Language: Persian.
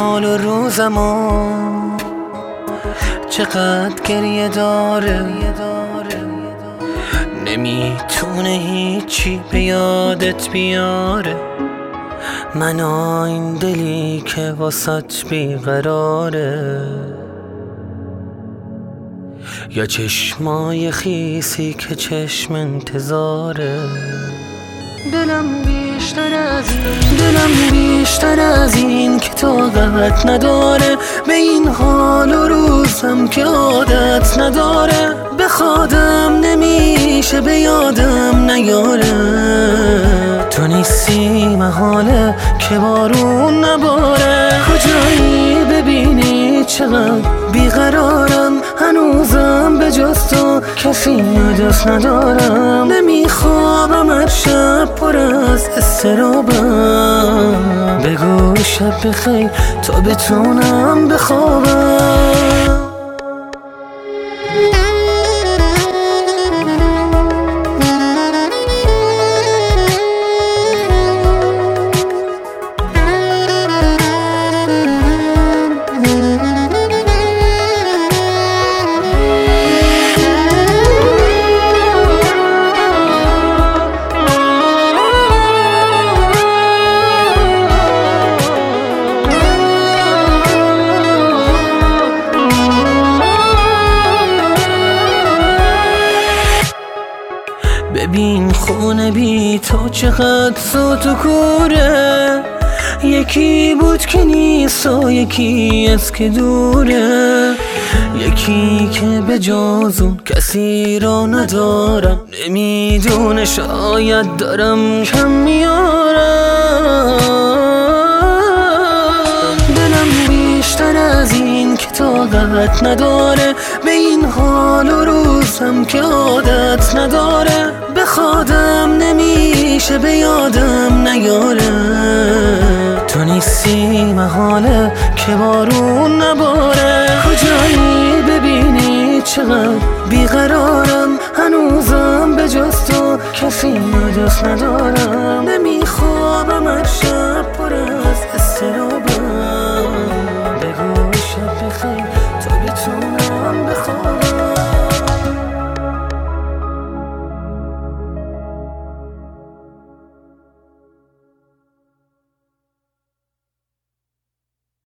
حال و روزمو چقدر گریه داره، نمیتونه هیچی به یادت بیاره. من این دلی که واسط بیقراره، یا چشمای خیسی که چشم انتظاره. دلم بیشتر از این که طاقت نداره، به این حال و روزم که عادت نداره. بخوادم نمیشه به یادم نیاره، تو نیستی محاله که بارون نباره. کجایی ببینی چقدر بیقرارم، هنوزم به جز تو کسی دوست ندارم. نمیخوابم هر شب پر از استرابم، بگو شب بخیر تا بتونم بخوابم. ببین خونه بی تو چقدر صوت و کوره، یکی بود که نیست و یکی از که دوره. یکی که به جز اون کسی را ندارم، نمیدونه شاید دارم کم میارم. دلم بیشتر از این که طاقت نداره، به این حال و روزم که عادت نداره. بخوادم نمیشه به یادم نیاره، تو نیستی محاله که بارون نباره. کجایی ببینی چقدر بیقرارم، هنوزم به جز تو کسی دوست ندارم. نمیخوابم هر شب پر از استرابم، بگو شب بخیر تا بتونم بخوابم.